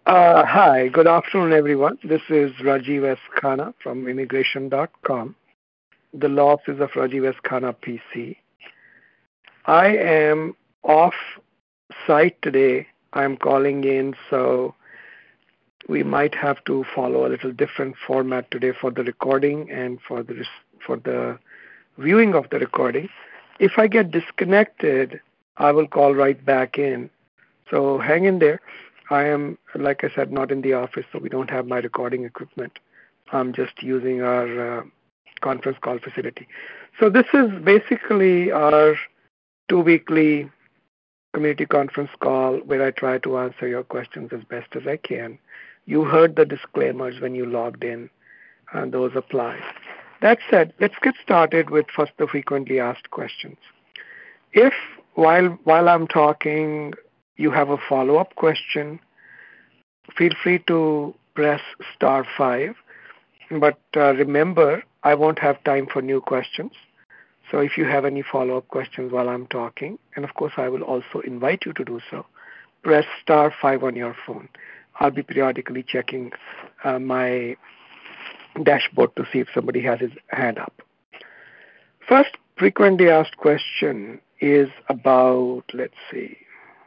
Hi, good afternoon, everyone. This is Rajiv S. Khanna from immigration.com, the law office of Rajiv S. Khanna, PC. I am off site today. I'm calling in, so we might have to follow a little different format today for the recording and for the viewing of the recording. If I get disconnected, I will call right back in. So hang in there. I am, like I said, not in the office, so we don't have my recording equipment. I'm just using our conference call facility. So this is basically our two-weekly community conference call where I try to answer your questions as best as I can. You heard the disclaimers when you logged in, and those apply. That said, let's get started with first the frequently asked questions. If while I'm talking you have a follow-up question, feel free to press *5. But remember, I won't have time for new questions. So if you have any follow-up questions while I'm talking, and of course I will also invite you to do so, press *5 on your phone. I'll be periodically checking my dashboard to see if somebody has his hand up. First frequently asked question is about, let's see,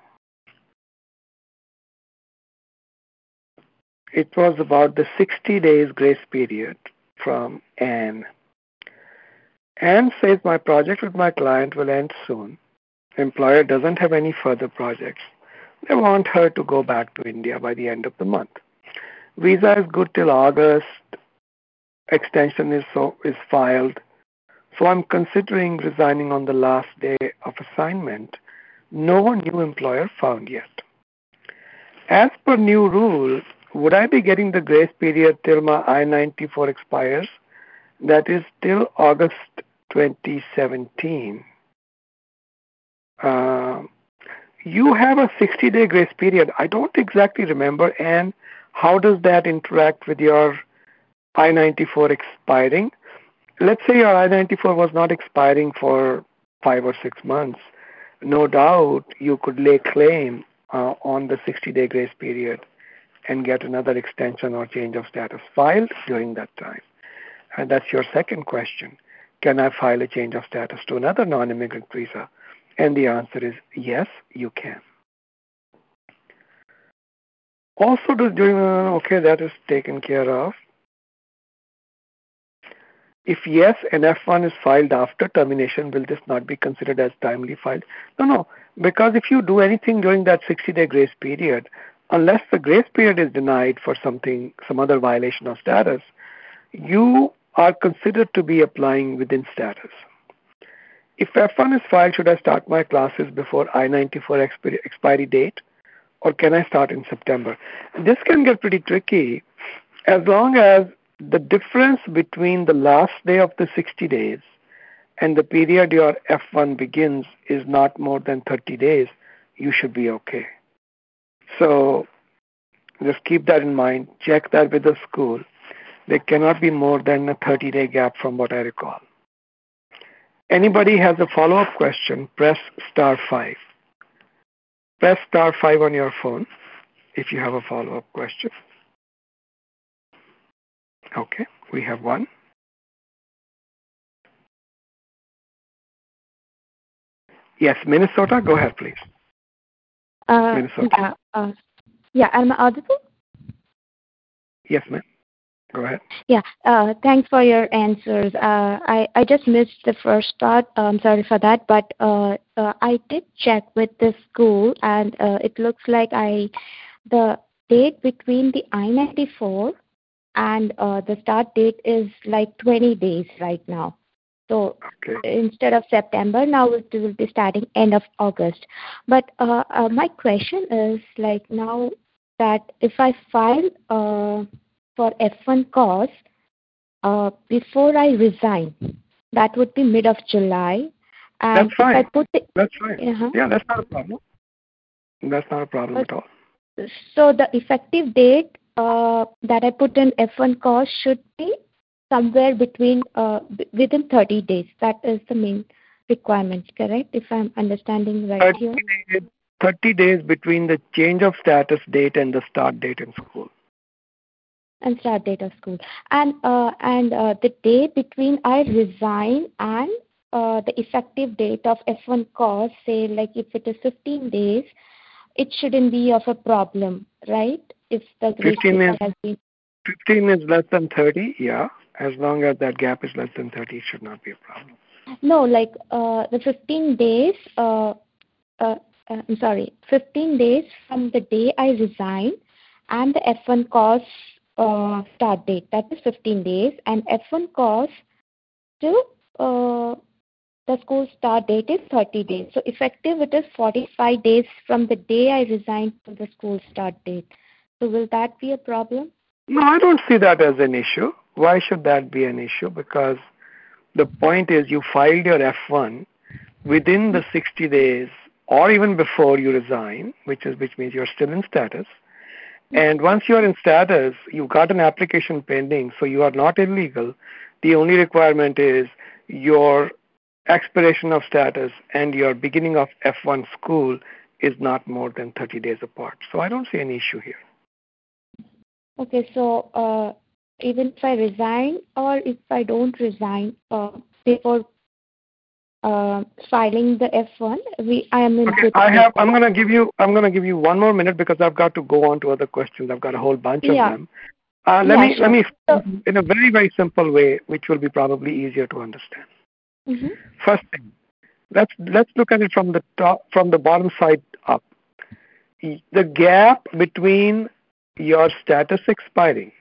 it was about the 60 days grace period from Anne. Anne says, my project with my client will end soon. Employer doesn't have any further projects. They want her to go back to India by the end of the month. Visa is good till August. Extension is filed. So I'm considering resigning on the last day of assignment. No new employer found yet. As per new rule, would I be getting the grace period till my I-94 expires? That is till August 2017. You have a 60-day grace period. I don't exactly remember, and how does that interact with your I-94 expiring? Let's say your I-94 was not expiring for 5 or 6 months. No doubt you could lay claim on the 60-day grace period and get another extension or change of status filed during that time. And that's your second question. Can I file a change of status to another non-immigrant visa? And the answer is yes, you can. Also, that is taken care of. If yes, an F1 is filed after termination, will this not be considered as timely filed? No, because if you do anything during that 60-day grace period, unless the grace period is denied for some other violation of status, you are considered to be applying within status. If F1 is filed, should I start my classes before I-94 expiry date, or can I start in September? This can get pretty tricky as long as the difference between the last day of the 60 days and the period your F1 begins is not more than 30 days, you should be okay. So just keep that in mind. Check that with the school. There cannot be more than a 30-day gap from what I recall. Anybody has a follow-up question, press *5. Press *5 on your phone if you have a follow-up question. Okay, we have one. Yes, Minnesota, go ahead, please. Minnesota. I'm audible? Yes, ma'am. Go ahead. Yeah, thanks for your answers. I just missed the first part. Sorry for that, but I did check with the school, and it looks like the date between the I-94 and the start date is like 20 days right now. So instead of September, now it will be starting end of August. But my question is, like, now that if I file for F1 course before I resign, that would be mid of July. And that's fine. That's fine. Yeah, that's not a problem. That's not a problem at all. So the effective date that I put in F1 course should be somewhere between within 30 days. That is the main requirement, correct? If I'm understanding right here. 30 days between the change of status date and the start date in school. And start date of school. And the day between I resign and the effective date of F1 course, say like if it is 15 days, it shouldn't be of a problem, right? If the grace 15 period is, has been 15 is less than 30, yeah. As long as that gap is less than 30, it should not be a problem. no, like the 15 days. I'm sorry, 15 days from the day I resign and the F1 course start date. That is 15 days, and F1 course to the school start date is 30 days. So effective it is 45 days from the day I resigned to the school start date. So will that be a problem? No, I don't see that as an issue. Why should that be an issue? Because the point is you filed your F1 within the 60 days or even before you resign, which means you're still in status. And once you're in status, you've got an application pending, so you are not illegal. The only requirement is your expiration of status and your beginning of F1 school is not more than 30 days apart. So I don't see any issue here. Okay, so even if I resign or if I don't resign before filing the F1, I am in Okay, good. I'm gonna give you one more minute because I've got to go on to other questions. I've got a whole bunch of them. Let me in a very, very simple way, which will be probably easier to understand. Mm-hmm. First thing, let's look at it from the bottom side up. The gap between your status expiring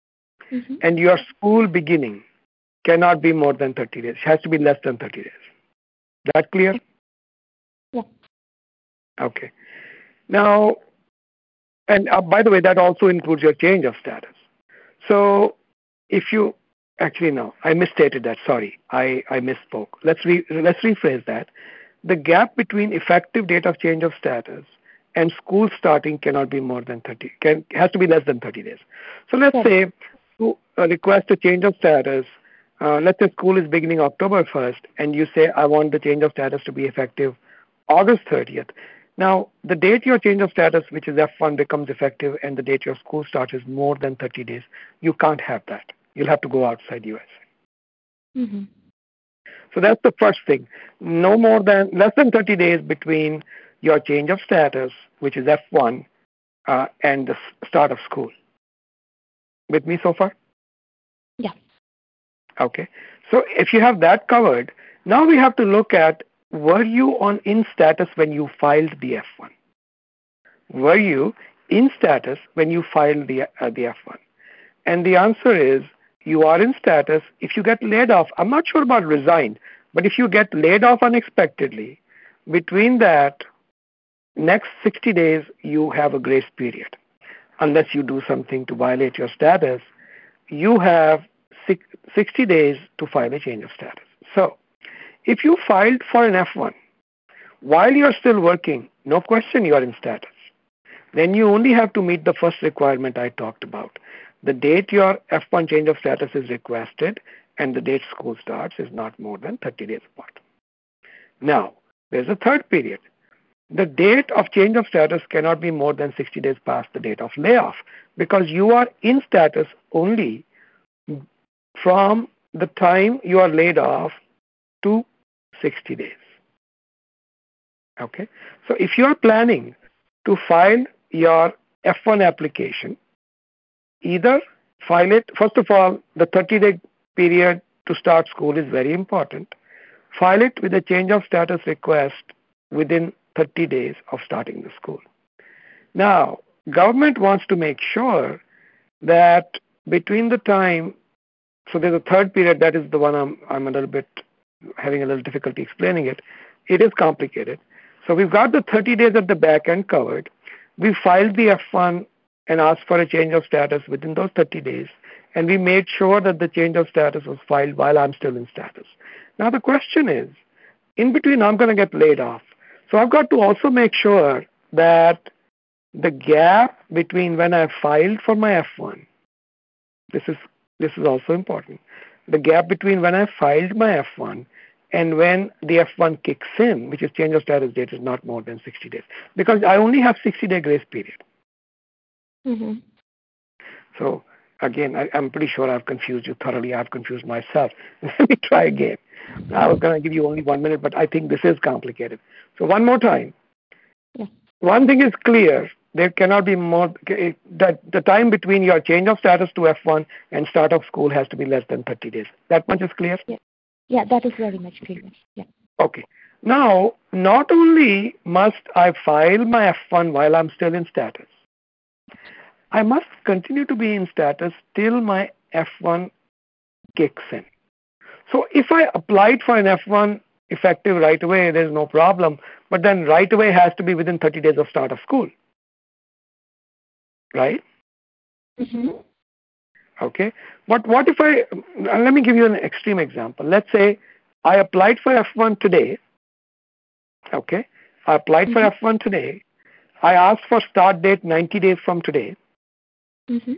and your school beginning cannot be more than 30 days. It has to be less than 30 days. That clear? Yeah. Okay. Now, and by the way, that also includes your change of status. So if you actually, no, I misstated that. Sorry, I misspoke. Let's rephrase that. The gap between effective date of change of status and school starting cannot be more than 30. Has to be less than 30 days. So let's say you request a change of status. Let's say school is beginning October 1st, and you say I want the change of status to be effective August 30th. Now, the date your change of status, which is F1, becomes effective and the date your school starts is more than 30 days, you can't have that. You'll have to go outside USA. Mm-hmm. So that's the first thing. Less than 30 days between your change of status, which is F1, and the start of school. With me so far? Yeah. Okay. So if you have that covered, now we have to look at, were you in status when you filed the F1? Were you in status when you filed the F1? And the answer is, you are in status if you get laid off. I'm not sure about resigned, but if you get laid off unexpectedly, between that next 60 days, you have a grace period. Unless you do something to violate your status, you have 60 days to file a change of status. So, if you filed for an F1 while you're still working, no question you are in status. Then you only have to meet the first requirement I talked about. The date your F1 change of status is requested and the date school starts is not more than 30 days apart. Now, there's a third period. The date of change of status cannot be more than 60 days past the date of layoff because you are in status only from the time you are laid off to 60 days. Okay? So if you are planning to file your F1 application, either file it, first of all, the 30-day period to start school is very important. File it with a change of status request within 30 days of starting the school. Now, government wants to make sure that between the time, so there's a third period, that is the one I'm a little bit having a little difficulty explaining it. It is complicated. So we've got the 30 days at the back end covered. We filed the F1 and asked for a change of status within those 30 days. And we made sure that the change of status was filed while I'm still in status. Now the question is, in between I'm going to get laid off. So I've got to also make sure that the gap between when I filed for my F1, this is also important. The gap between when I filed my F1 and when the F1 kicks in, which is change of status date, is not more than 60 days. Because I only have 60-day grace period. Mm-hmm. So, again, I'm pretty sure I've confused you thoroughly. I've confused myself. Let me try again. I was going to give you only 1 minute, but I think this is complicated. So, one more time. Yeah. One thing is clear. There cannot be more, that the time between your change of status to F1 and start of school has to be less than 30 days. That much is clear? Yeah, that is very much clear. Yeah. Okay. Now, not only must I file my F1 while I'm still in status, I must continue to be in status till my F1 kicks in. So if I applied for an F1 effective right away, there's no problem. But then right away has to be within 30 days of start of school. Right? Mm-hmm. Okay. But what if let me give you an extreme example. Let's say I applied for F1 today. Okay. I applied for F1 today. I asked for start date 90 days from today. Mm-hmm.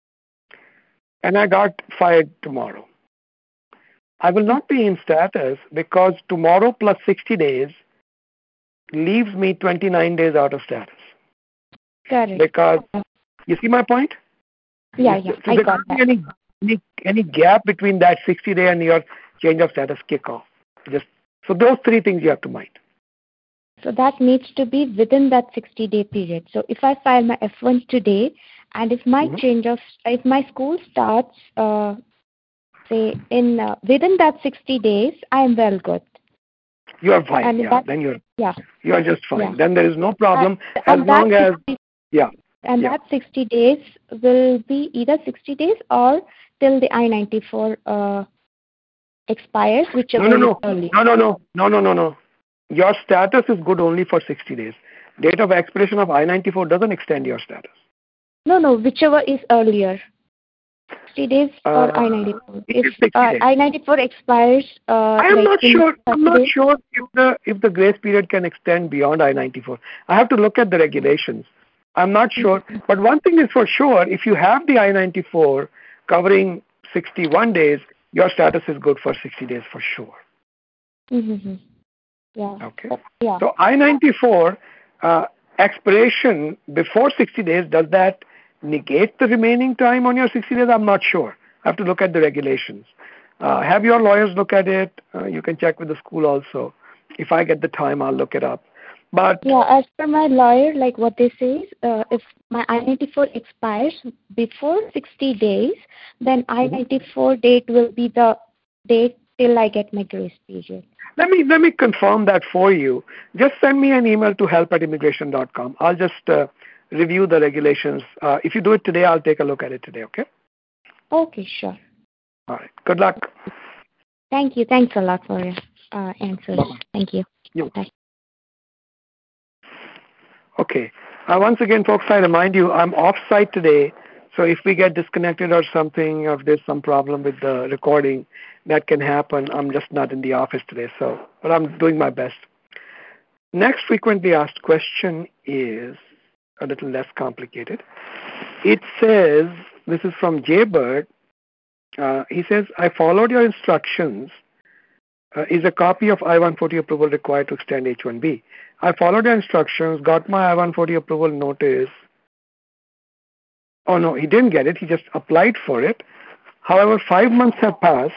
And I got fired tomorrow. I will not be in status because tomorrow plus 60 days leaves me 29 days out of status. Correct. Because, you see my point? Yeah, So I there got can't that. be any gap between that 60-day and your change of status kickoff. So those three things you have to mind. So that needs to be within that 60-day period. So if I file my F1 today, and if my if my school starts, say within that 60 days, I am well good. You are fine. And Then you are just fine. Yeah. Then there is no problem and as long as that 60 days will be either 60 days or till the I-94 expires, whichever is early. No. Your status is good only for 60 days. Date of expiration of I-94 doesn't extend your status. No, whichever is earlier. 60 days or I-94. If I-94 expires, I'm not sure if the grace period can extend beyond I-94. I have to look at the regulations. I'm not sure. But one thing is for sure, if you have the I-94 covering 61 days, your status is good for 60 days for sure. Mm-hmm. Yeah. Okay. Yeah. So I-94 expiration before 60 days, does that negate the remaining time on your 60 days? I'm not sure. I have to look at the regulations. Have your lawyers look at it. You can check with the school also. If I get the time, I'll look it up. But yeah, as per my lawyer, like what they say is, if my I-94 expires before 60 days, then I-94 date will be the date till I get my grace period. Let me confirm that for you. Just send me an email to help@immigration.com. I'll just review the regulations. If you do it today, I'll take a look at it today, okay? Okay, sure. All right. Good luck. Thank you. Thanks a lot for your answers. Bye-bye. Thank you. Bye. Okay. Once again, folks, I remind you, I'm off-site today, so if we get disconnected or something, or if there's some problem with the recording, that can happen. I'm just not in the office today, but I'm doing my best. Next frequently asked question is a little less complicated. It says, this is from Jaybird. He says, I followed your instructions. Is a copy of I-140 approval required to extend H-1B? I followed your instructions, got my I-140 approval notice. Oh, no, he didn't get it. He just applied for it. However, 5 months have passed.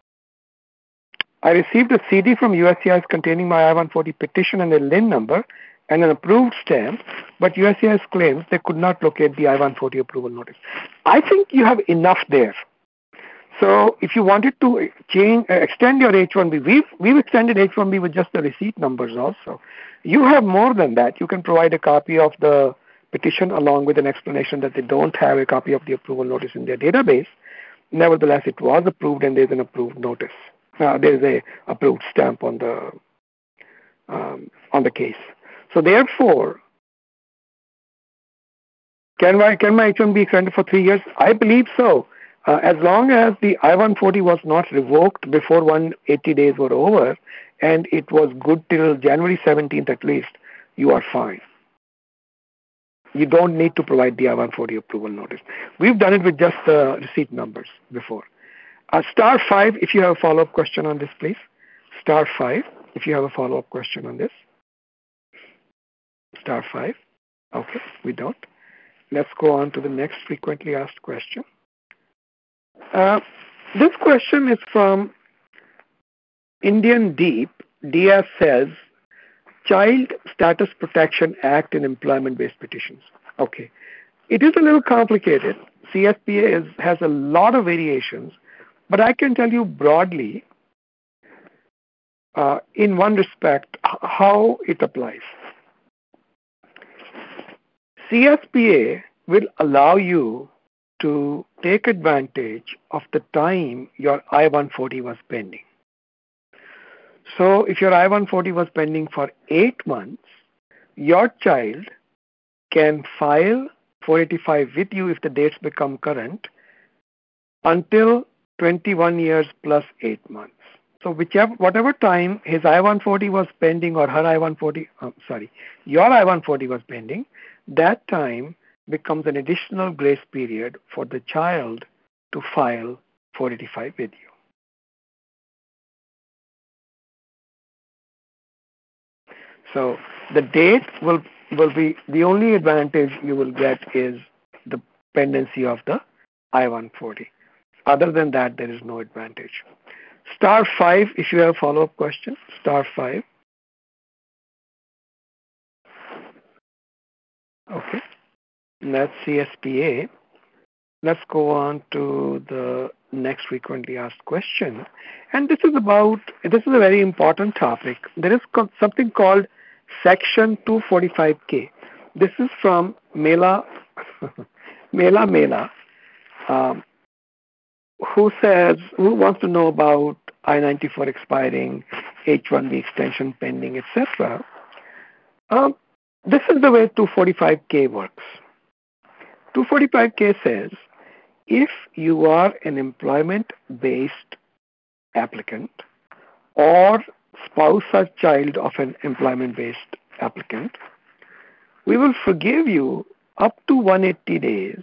I received a CD from USCIS containing my I-140 petition and a LIN number and an approved stamp, but USCIS claims they could not locate the I-140 approval notice. I think you have enough there. So if you wanted to extend your H-1B, we've extended H-1B with just the receipt numbers also. You have more than that. You can provide a copy of the petition along with an explanation that they don't have a copy of the approval notice in their database. Nevertheless, it was approved and there's an approved notice. There's a approved stamp on the case. So therefore, can my H-1B be extended for 3 years? I believe so. As long as the I-140 was not revoked before 180 days were over, and it was good till January 17th at least, you are fine. You don't need to provide the I-140 approval notice. We've done it with just the receipt numbers before. *5 if you have a follow-up question on this, please. Star 5 if you have a follow-up question on this. Star 5. Okay, we don't. Let's go on to the next frequently asked question. This question is from Indian Deep. Dia says, Child Status Protection Act and Employment-Based Petitions. Okay. It is a little complicated. CSPA has a lot of variations, but I can tell you broadly, in one respect, how it applies. CSPA will allow you to take advantage of the time your I-140 was pending. So if your I-140 was pending for 8 months, your child can file 485 with you if the dates become current until 21 years plus 8 months. So whatever time his I-140 was pending or her your I-140 was pending, that time becomes an additional grace period for the child to file 485 with you. So the date will be the only advantage you will get is the pendency of the I-140. Other than that, there is no advantage. Star 5 if you have a follow-up question. Star 5. Okay. That's CSPA. Let's go on to the next frequently asked question. And this is a very important topic. There is something called Section 245K. This is from Mela, who wants to know about I-94 expiring, H-1B extension pending, etc. This is the way 245K works. 245K says if you are an employment-based applicant or spouse or child of an employment-based applicant, we will forgive you up to 180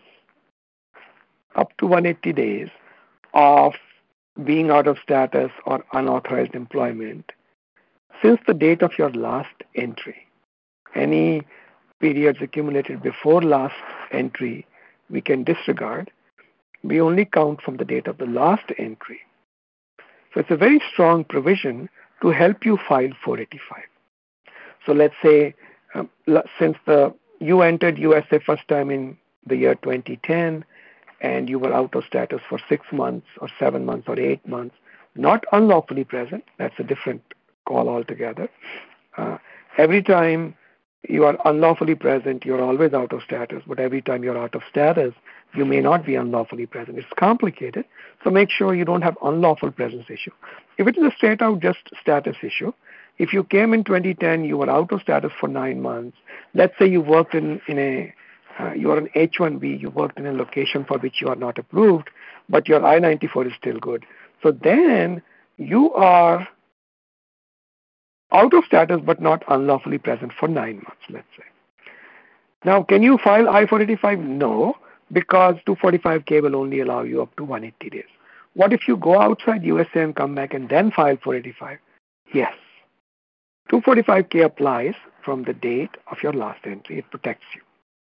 days of being out of status or unauthorized employment since the date of your last entry. Any periods accumulated before last entry we can disregard. We only count from the date of the last entry. So it's a very strong provision to help you file 485. So let's say since you entered USA first time in the year 2010 and you were out of status for 6 months or 7 months or 8 months, not unlawfully present, that's a different call altogether. Every time you are unlawfully present, you're always out of status, but every time you're out of status, you may not be unlawfully present. It's complicated, so make sure you don't have unlawful presence issue. If it is a straight out just status issue, if you came in 2010, you were out of status for 9 months, let's say you worked you are an H-1B, you worked in a location for which you are not approved, but your I-94 is still good. So then you are out of status but not unlawfully present for 9 months, let's say. Now, can you file I-485? No, because 245K will only allow you up to 180 days. What if you go outside USA and come back and then file 485? Yes. 245K applies from the date of your last entry. It protects you.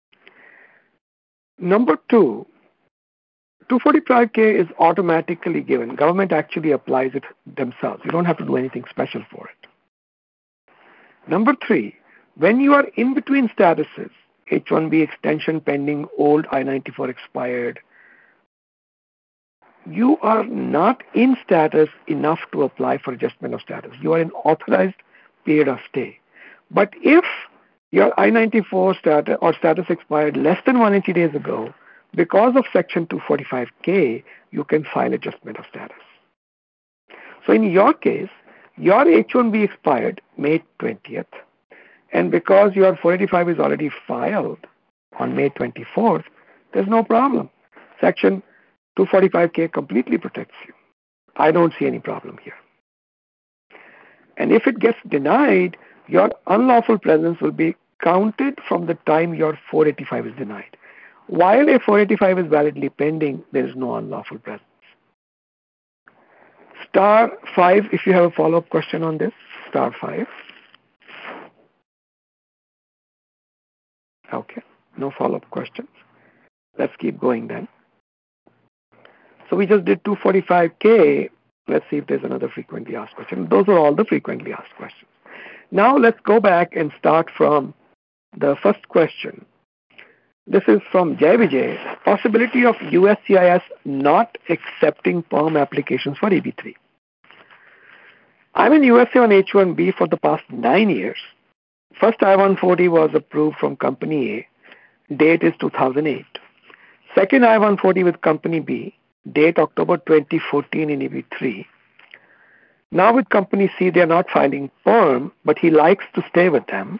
Number 2, 245K is automatically given. Government actually applies it themselves. You don't have to do anything special for it. Number 3, when you are in between statuses, H-1B extension pending, old I-94 expired, you are not in status enough to apply for adjustment of status. You are in authorized period of stay. But if your I-94 status expired less than 180 days ago, because of Section 245K, you can file adjustment of status. So in your case, your H-1B expired May 20th, and because your 485 is already filed on May 24th, there's no problem. Section 245K completely protects you. I don't see any problem here. And if it gets denied, your unlawful presence will be counted from the time your 485 is denied. While a 485 is validly pending, there is no unlawful presence. Star 5 if you have a follow-up question on this. Star 5. Okay, no follow-up questions. Let's keep going then. So we just did 245K. Let's see if there's another frequently asked question. Those are all the frequently asked questions. Now let's go back and start from the first question. This is from Jai Vijay. Possibility of USCIS not accepting PERM applications for EB3. I'm in USA on H1B for the past 9 years. First I-140 was approved from Company A. Date is 2008. Second I-140 with Company B. Date October 2014 in EB3. Now with Company C, they are not filing PERM, but he likes to stay with them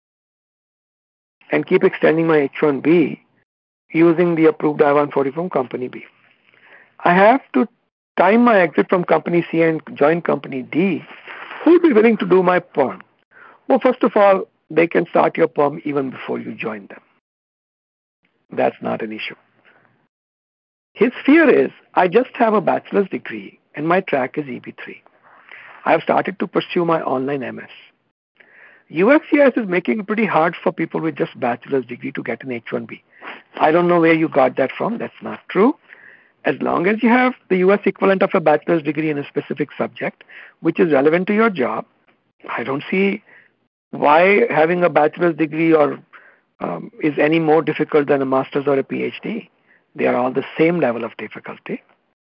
and keep extending my H1B using the approved I-140 from Company B. I have to time my exit from Company C and join Company D. Who will be willing to do my PERM? Well, first of all, they can start your PERM even before you join them. That's not an issue. His fear is, I just have a bachelor's degree and my track is EB3. I have started to pursue my online MS. USCIS is making it pretty hard for people with just bachelor's degree to get an H1B. I don't know where you got that from. That's not true. As long as you have the US equivalent of a bachelor's degree in a specific subject, which is relevant to your job, I don't see why having a bachelor's degree or is any more difficult than a master's or a PhD. They are all the same level of difficulty.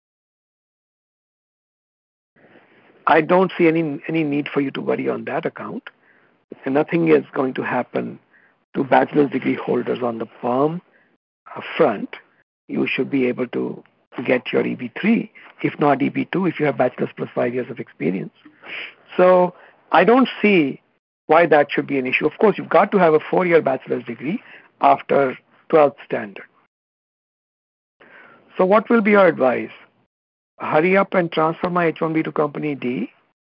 I don't see any need for you to worry on that account. And nothing is going to happen to bachelor's degree holders on the PERM front. You should be able to get your EB3, if not EB2, if you have bachelor's plus 5 years of experience. So I don't see why that should be an issue. Of course, you've got to have a 4-year bachelor's degree after 12th standard. So what will be your advice? Hurry up and transfer my H1B to Company D?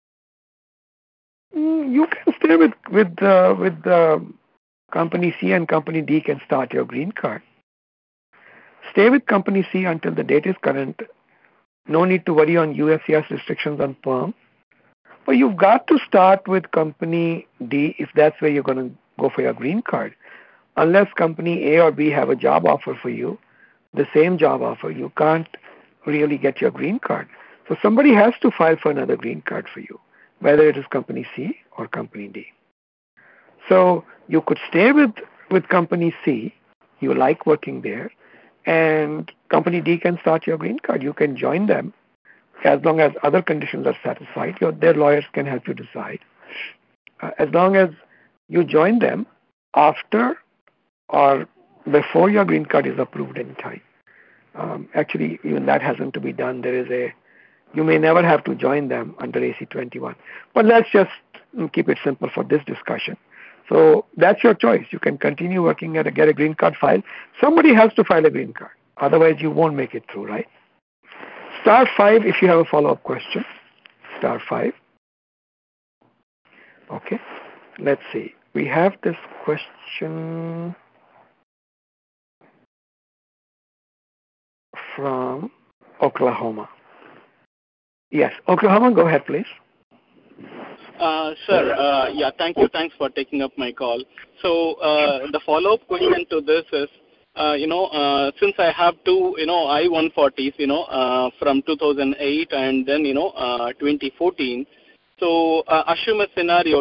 You can stay with Company C, and Company D can start your green card. Stay with Company C until the date is current. No need to worry on USCIS restrictions on PERM. But you've got to start with Company D if that's where you're going to go for your green card. Unless Company A or B have a job offer for you, the same job offer, you can't really get your green card. So somebody has to file for another green card for you, whether it is Company C or Company D. So you could stay with Company C, you like working there, and Company D can start your green card. You can join them as long as other conditions are satisfied. Their lawyers can help you decide. As long as you join them after or before your green card is approved in time. Actually, even that hasn't to be done. You may never have to join them under AC-21. But let's just keep it simple for this discussion. So that's your choice. You can continue working get a green card file. Somebody has to file a green card. Otherwise, you won't make it through, right? Star 5 if you have a follow-up question. Star 5. Okay. Let's see. We have this question from Oklahoma. Yes, Oklahoma, go ahead, please. Sir, yeah, thank you. Thanks for taking up my call. So the follow-up question to this is, since I have two, I-140s, from 2008 and then, 2014. So assume a scenario,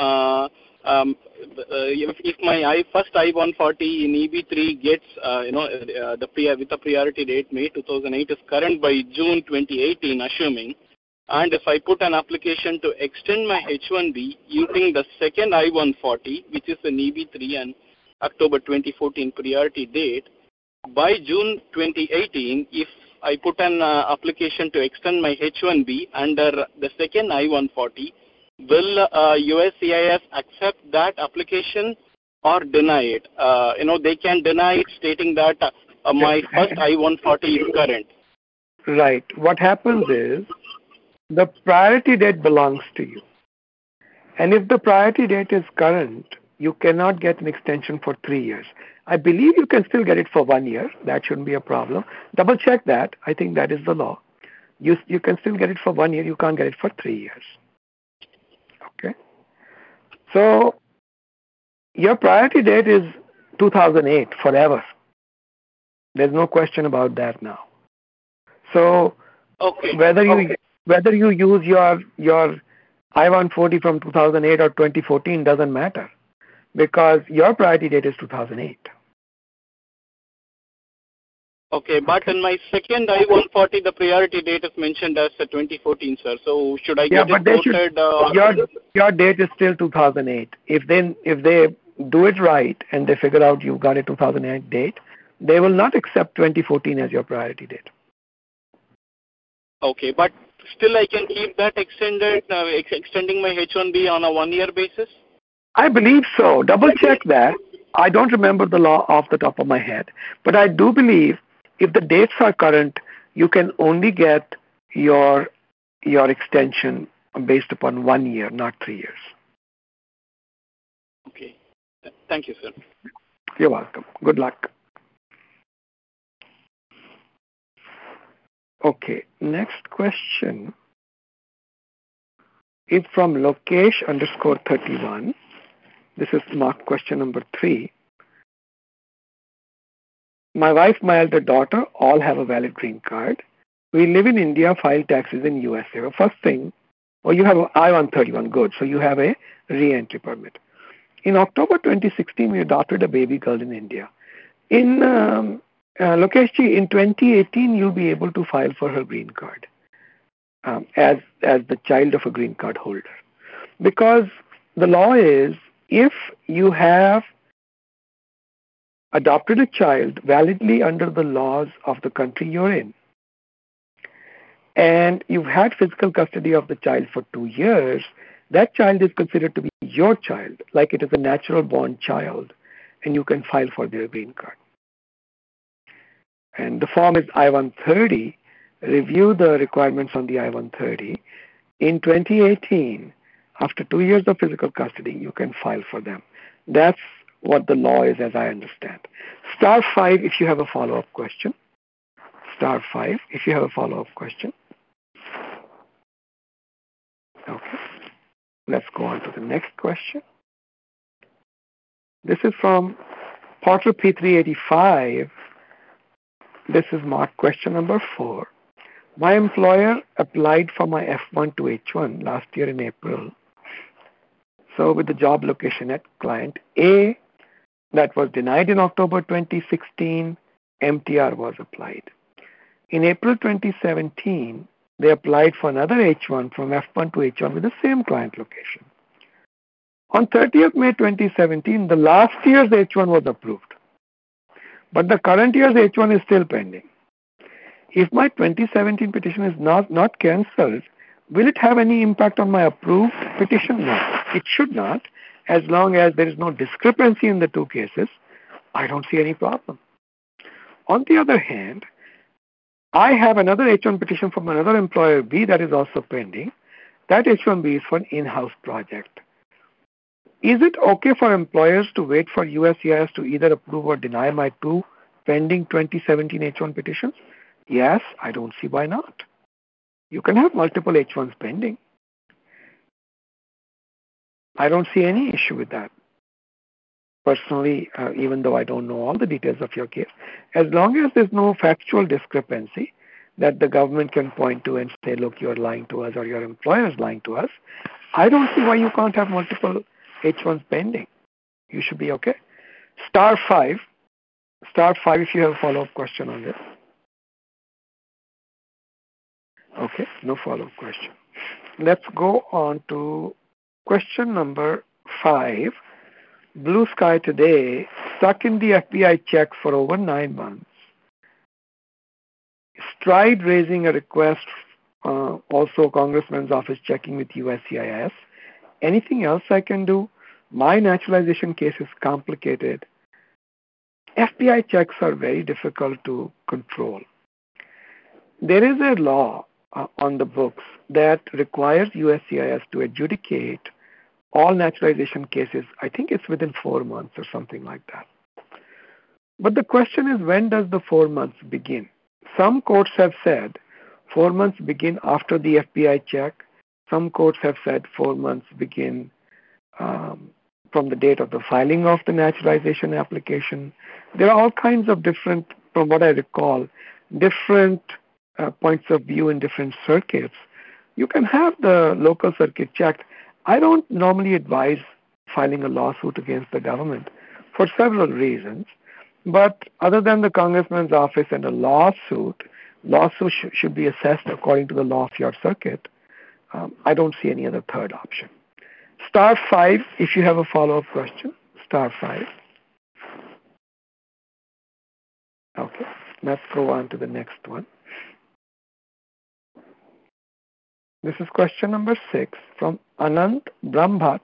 if my first I-140 in EB3 gets, with the priority date May 2008 is current by June 2018, assuming, and if I put an application to extend my H1B using the second I-140, which is an EB3 and October 2014 priority date, by June 2018, if I put an application to extend my H1B under the second I-140, will USCIS accept that application or deny it? They can deny it stating that my first I-140 is current. Right. What happens is the priority date belongs to you. And if the priority date is current, you cannot get an extension for 3 years. I believe you can still get it for 1 year. That shouldn't be a problem. Double check that. I think that is the law. You can still get it for 1 year. You can't get it for 3 years. Okay. So your priority date is 2008 forever. There's no question about that now. So Okay. whether you use your I-140 from 2008 or 2014 doesn't matter, because your priority date is 2008. Okay, but in my second I-140, the priority date is mentioned as 2014, sir. So should I get it quoted? Your date is still 2008. If they do it right and they figure out you got a 2008 date, they will not accept 2014 as your priority date. Okay, but still I can keep that extending my H-1B on a 1-year basis? I believe so. Double check that. I don't remember the law off the top of my head, but I do believe if the dates are current, you can only get your extension based upon 1 year, not 3 years. Okay. Thank you, sir. You're welcome. Good luck. Okay, next question is from Lokesh_31. This is marked question number 3. My wife, my elder daughter, all have a valid green card. We live in India, file taxes in USA. Well, first thing, you have an I-131, good. So you have a re-entry permit. In October 2016, we adopted a baby girl in India. In Lokeshji, in 2018, you'll be able to file for her green card as the child of a green card holder. Because the law is, if you have adopted a child validly under the laws of the country you're in, and you've had physical custody of the child for 2 years, that child is considered to be your child, like it is a natural born child, and you can file for their green card. And the form is I-130. Review the requirements on the I-130. In 2018, after 2 years of physical custody, you can file for them. That's what the law is, as I understand. *5 if you have a follow-up question. *5 if you have a follow-up question. Okay. Let's go on to the next question. This is from Porter P385. This is marked question number 4. My employer applied for my F1 to H1 last year in April. So with the job location at client A, that was denied in October 2016, MTR was applied. In April 2017, they applied for another H1 from F1 to H1 with the same client location. On 30th May 2017, the last year's H1 was approved, but the current year's H1 is still pending. If my 2017 petition is not cancelled, will it have any impact on my approved petition? No, it should not. As long as there is no discrepancy in the two cases, I don't see any problem. On the other hand, I have another H1 petition from another employer B that is also pending. That H1B is for an in-house project. Is it okay for employers to wait for USCIS to either approve or deny my 2 pending 2017 H1 petitions? Yes, I don't see why not. You can have multiple H1s pending. I don't see any issue with that. Personally, even though I don't know all the details of your case, as long as there's no factual discrepancy that the government can point to and say, look, you're lying to us or your employer is lying to us, I don't see why you can't have multiple H1s pending. You should be okay. *5 if you have a follow-up question on this. Okay, no follow-up question. Let's go on to question number 5. Blue Sky Today, stuck in the FBI check for over 9 months. Stride raising a request, also Congressman's office checking with USCIS. Anything else I can do? My naturalization case is complicated. FBI checks are very difficult to control. There is a law on the books that requires USCIS to adjudicate all naturalization cases. I think it's within 4 months or something like that. But the question is, when does the 4 months begin? Some courts have said 4 months begin after the FBI check. Some courts have said 4 months begin from the date of the filing of the naturalization application. There are all kinds of different, from what I recall, different points of view in different circuits. You can have the local circuit checked. I don't normally advise filing a lawsuit against the government for several reasons. But other than the congressman's office and a lawsuit should be assessed according to the law of your circuit. I don't see any other third option. Star 5 if you have a follow-up question. Star 5. Okay, let's go on to the next one. This is question number 6 from Anant Brahmbhat.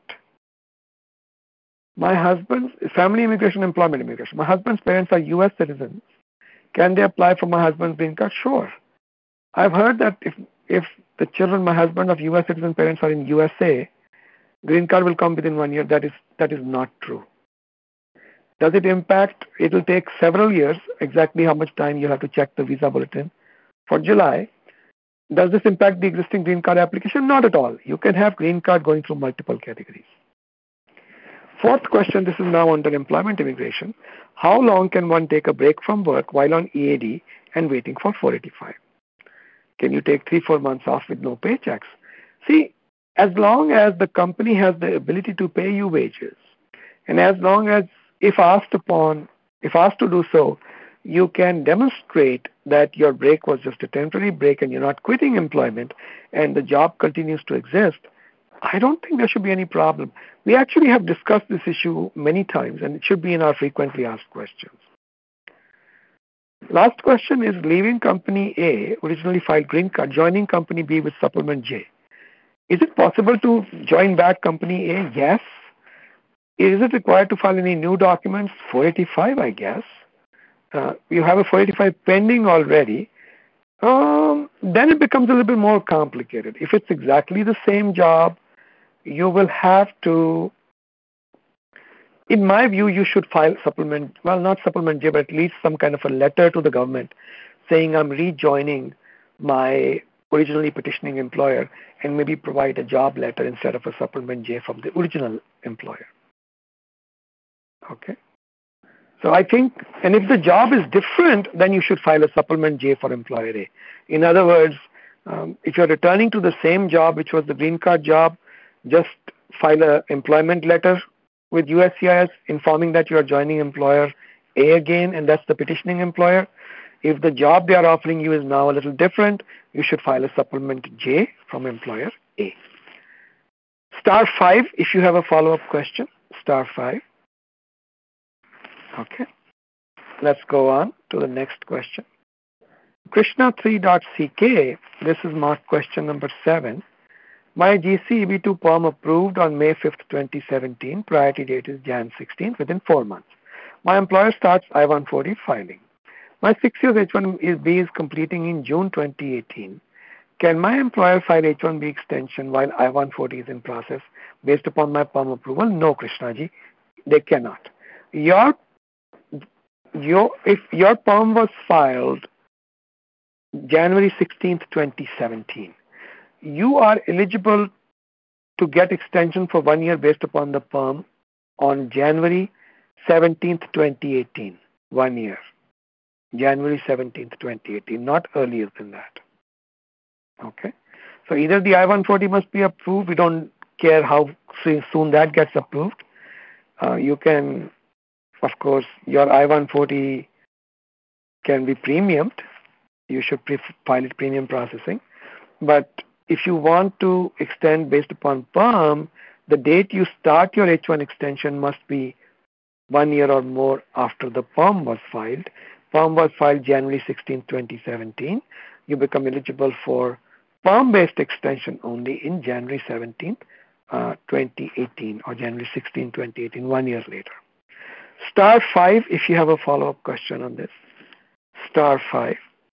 My husband's family immigration, employment immigration. My husband's parents are U.S. citizens. Can they apply for my husband's green card? Sure. I've heard that if the children, my husband of U.S. citizen parents are in USA, green card will come within 1 year. That is not true. Does it impact? It will take several years. Exactly how much time you have to check the visa bulletin for July. Does this impact the existing green card application? Not at all. You can have green card going through multiple categories. Fourth question, this is now under employment immigration. How long can one take a break from work while on EAD and waiting for 485? Can you take 3-4 months off with no paychecks? See, as long as the company has the ability to pay you wages, and as long as, if asked to do so, you can demonstrate that your break was just a temporary break and you're not quitting employment and the job continues to exist, I don't think there should be any problem. We actually have discussed this issue many times, and it should be in our frequently asked questions. Last question is leaving company A, originally filed green card, joining company B with supplement J. Is it possible to join back company A? Yes. Is it required to file any new documents? 485, I guess. You have a 485 pending already. Then it becomes a little bit more complicated. If it's exactly the same job, you will have to, in my view, you should file supplement, well, not supplement J, but at least some kind of a letter to the government saying I'm rejoining my originally petitioning employer, and maybe provide a job letter instead of a supplement J from the original employer. Okay. So I think, and if the job is different, then you should file a supplement J for employer A. In other words, if you're returning to the same job, which was the green card job, just file an employment letter with USCIS informing that you are joining employer A again, and that's the petitioning employer. If the job they are offering you is now a little different, you should file a supplement J from employer A. Star 5 if you have a follow-up question. Star 5. Okay. Let's go on to the next question. Krishna3.ck, this is marked question number 7. My GC EB2 POM approved on May 5th, 2017. Priority date is Jan 16th, within 4 months. My employer starts I-140 filing. My 6 years H-1B is completing in June 2018. Can my employer file H-1B extension while I-140 is in process based upon my POM approval? No, Krishnaji, they cannot. If your POM was filed January 16th, 2017, you are eligible to get extension for 1 year based upon the POM on January 17th, 2018. 1 year. January 17th, 2018, not earlier than that. Okay? So either the I-140 must be approved. We don't care how soon that gets approved. You can, of course, your I-140 can be premiumed. You should file it premium processing. But if you want to extend based upon POM, the date you start your H-1 extension must be 1 year or more after the POM was filed. POM was filed January 16, 2017. You become eligible for POM-based extension only in January 17, 2018 or January 16, 2018, 1 year later. Star 5 if you have a follow-up question on this. Star 5.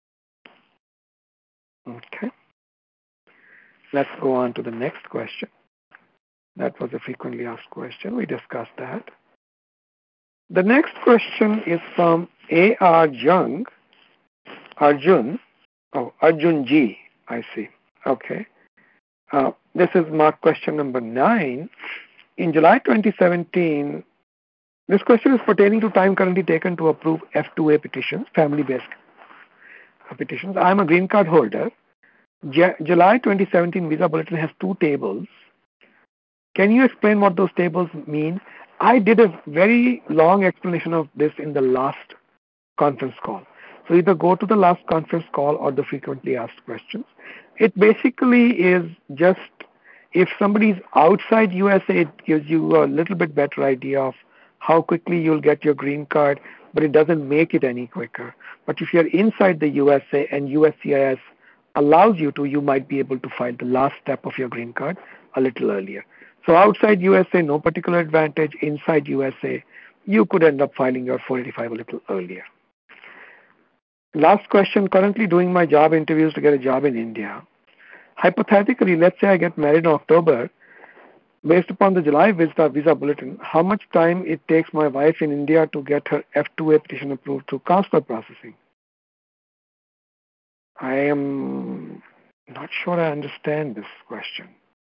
Okay. Let's go on to the next question. That was a frequently asked question. We discussed that. The next question is from A.R. Arjun G. I see. Okay. This is mark question number 9. In July 2017, this question is pertaining to time currently taken to approve F2A petitions, family-based petitions. I'm a green card holder. July 2017 visa bulletin has 2 tables. Can you explain what those tables mean? I did a very long explanation of this in the last conference call. So either go to the last conference call or the frequently asked questions. It basically is just if somebody's outside USA, it gives you a little bit better idea of how quickly you'll get your green card, but it doesn't make it any quicker. But if you're inside the USA and USCIS allows you to, you might be able to file the last step of your green card a little earlier. So outside USA, no particular advantage. Inside USA, you could end up filing your 485 a little earlier. Last question, currently doing my job interviews to get a job in India. Hypothetically, let's say I get married in October. Based upon the July visa bulletin, how much time it takes my wife in India to get her F2A petition approved through consular processing? I am not sure I understand this question.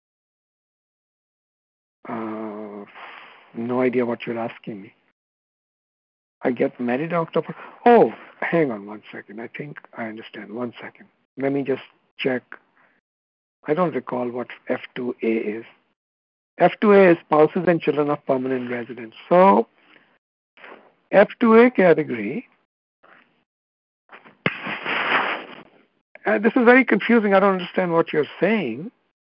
No idea what you're asking me. I get married in October. Oh, hang on 1 second. I think I understand. 1 second. Let me just check. I don't recall what F2A is. F2A is spouses and children of permanent residents. So, F2A category. This is very confusing. I don't understand what you're saying.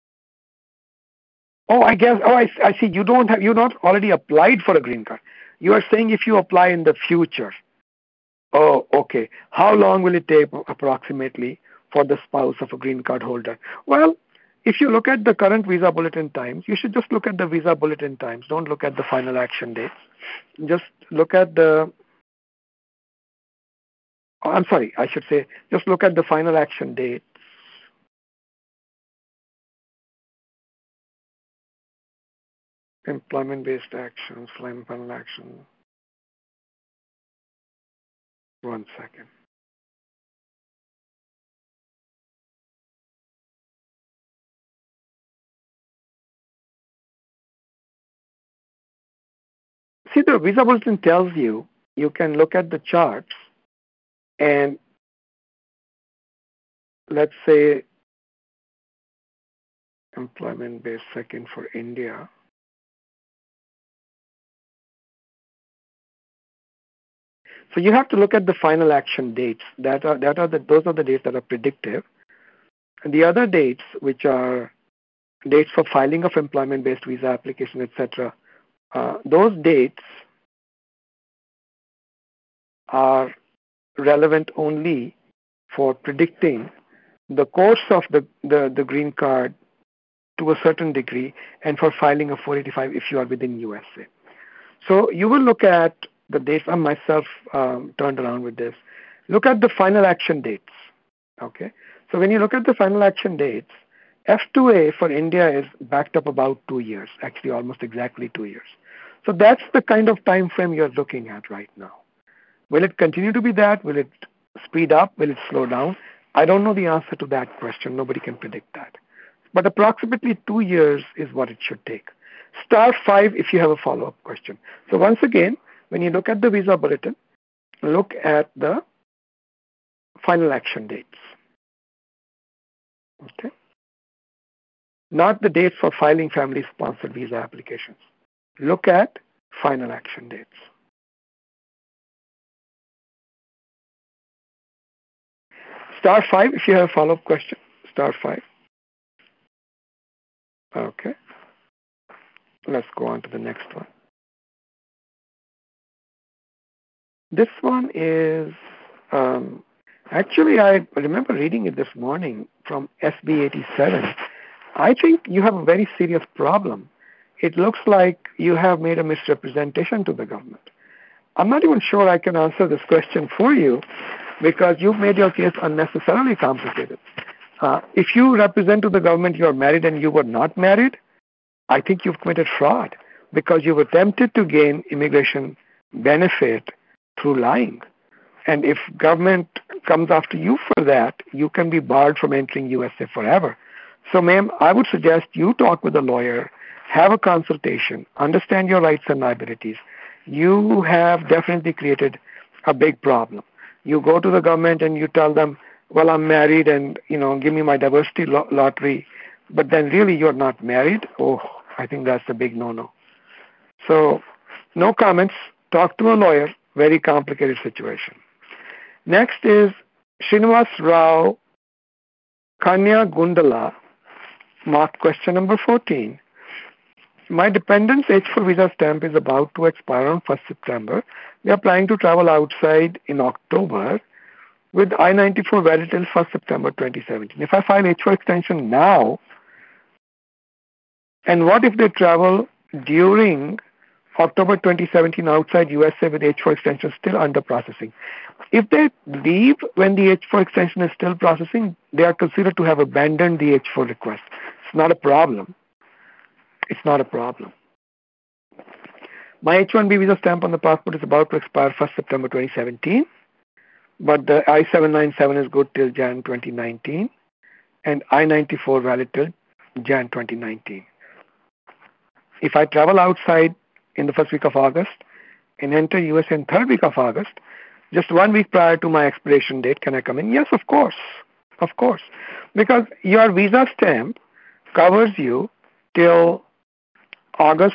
Oh, I guess. Oh, I see. You're not already applied for a green card. You are saying if you apply in the future. Oh, okay. How long will it take approximately for the spouse of a green card holder? Well, if you look at the current visa bulletin times, you should just look at the visa bulletin times. Don't look at the final action dates. Just look at the... Oh, I'm sorry, I should say, just look at the final action date. Employment-based actions, final action. 1 second. See, the visa bulletin tells you, you can look at the charts and let's say employment-based second for India. So you have to look at the final action dates. Those are the dates that are predictive. And the other dates, which are dates for filing of employment-based visa application, etc., those dates are relevant only for predicting the course of the green card to a certain degree and for filing a 485 if you are within USA. So you will look at the dates. I myself turned around with this. Look at the final action dates. Okay. So when you look at the final action dates, F2A for India is backed up about 2 years, actually almost exactly 2 years. So that's the kind of time frame you're looking at right now. Will it continue to be that? Will it speed up? Will it slow down? I don't know the answer to that question. Nobody can predict that. But approximately 2 years is what it should take. *5 if you have a follow-up question. So once again, when you look at the visa bulletin, look at the final action dates. Okay? Not the dates for filing family-sponsored visa applications. Look at final action dates. *5 if you have a follow-up question. *5. Okay. Let's go on to the next one. This one is, actually I remember reading it this morning from SB 87. I think you have a very serious problem. It looks like you have made a misrepresentation to the government. I'm not even sure I can answer this question for you because you've made your case unnecessarily complicated. If you represent to the government you are married and you were not married, I think you've committed fraud because you've attempted to gain immigration benefit through lying. And if government comes after you for that, you can be barred from entering USA forever. So, ma'am, I would suggest you talk with a lawyer, have a consultation, understand your rights and liabilities. You have definitely created a big problem. You go to the government and you tell them, well, I'm married and, give me my diversity lottery, but then really you're not married. Oh, I think that's a big no-no. So, no comments. Talk to a lawyer. Very complicated situation. Next is Srinivas Rao Kanya Gundala, marked question number 14. My dependent's H4 visa stamp is about to expire on 1st September. We are planning to travel outside in October with I-94 valid till 1st September 2017. If I file H4 extension now, and what if they travel during October 2017 outside USA with H4 extension still under processing? If they leave when the H4 extension is still processing, they are considered to have abandoned the H4 request. It's not a problem. It's not a problem. My H-1B visa stamp on the passport is about to expire 1st September 2017, but the I-797 is good till Jan 2019, and I-94 valid till Jan 2019. If I travel outside in the first week of August and enter US in third week of August, just 1 week prior to my expiration date, can I come in? Yes, of course. Of course. Because your visa stamp covers you till August